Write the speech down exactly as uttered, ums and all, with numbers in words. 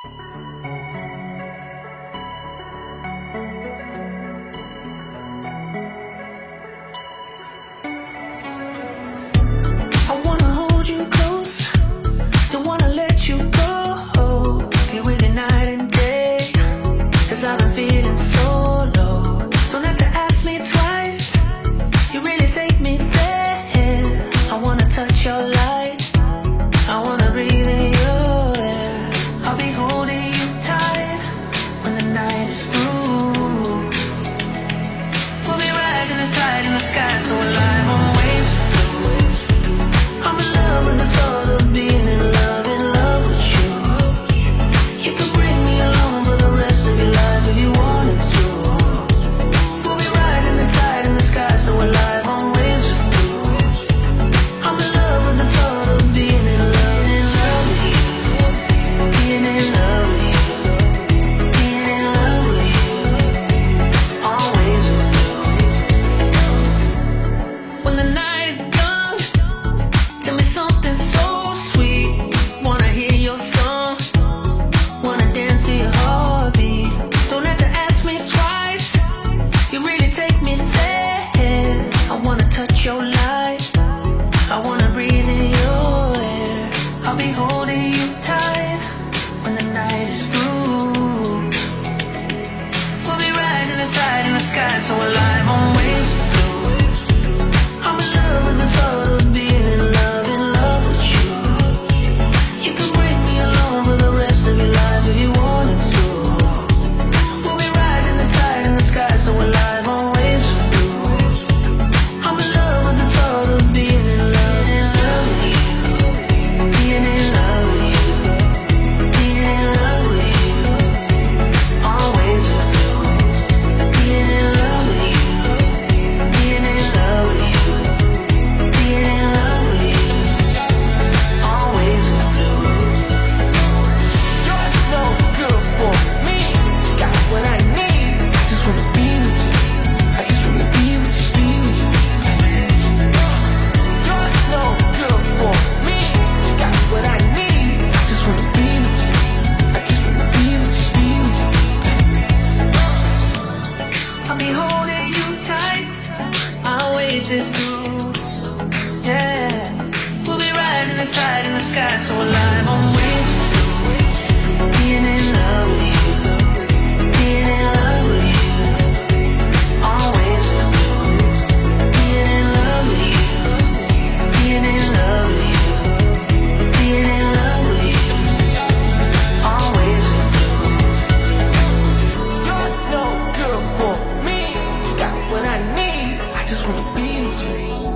I wanna hold you close, don't wanna let you go. Be with you night and day, cause I've been feeling so low. Don't have to ask me twice, you really take me there. I wanna touch your light, I wanna breathe in your air. I'll be holding you tight when the night is through. We'll be riding the tide in the sky, so alive on waves. I'm in love with the thought of being in love, in love with you. You can bring me along for the rest of your life if you wanted to. We'll be riding the tide in the sky, so alive on waves of blue. I'm in love with the thought of being in love, in love with you. Being in love with you. Being in love with you. Always with you. When the night is done, tell me something so sweet. Wanna hear your song, wanna dance to your heartbeat. Don't have to ask me twice, you really take me there. I wanna touch your light, I wanna breathe in your air. I'll be holding you tight when the night is through. We'll be riding the tide in the sky, so alive on waves of blue. I'm in love with the thought of being in love, in love with you. You can bring me along for the rest of your life if you wanted to. We'll be riding the tide in the sky, so alive on waves of blue. I'm in love with the thought of being in love, in love with you. Being in love with you. Being in love with you. Always with you. Being in love with you. Being in love with you. Being in love with you. Always with you. You're no good for me. You got what I need. I just wanna be with you. I just wanna be with you, be with you. You're no good for me. You got what I need. I just wanna be with you. I just wanna be with you, be with you. I'll be holding you tight, I'll wait this through. Yeah, we'll be riding the tide in the sky, so alive on waves of blue. Being in love with you. Being in love with you. Always with you. Being in love with you. Being in love with you. Being in love with you. Always with you. You're no good for me. You got what I need. I just wanna be with you.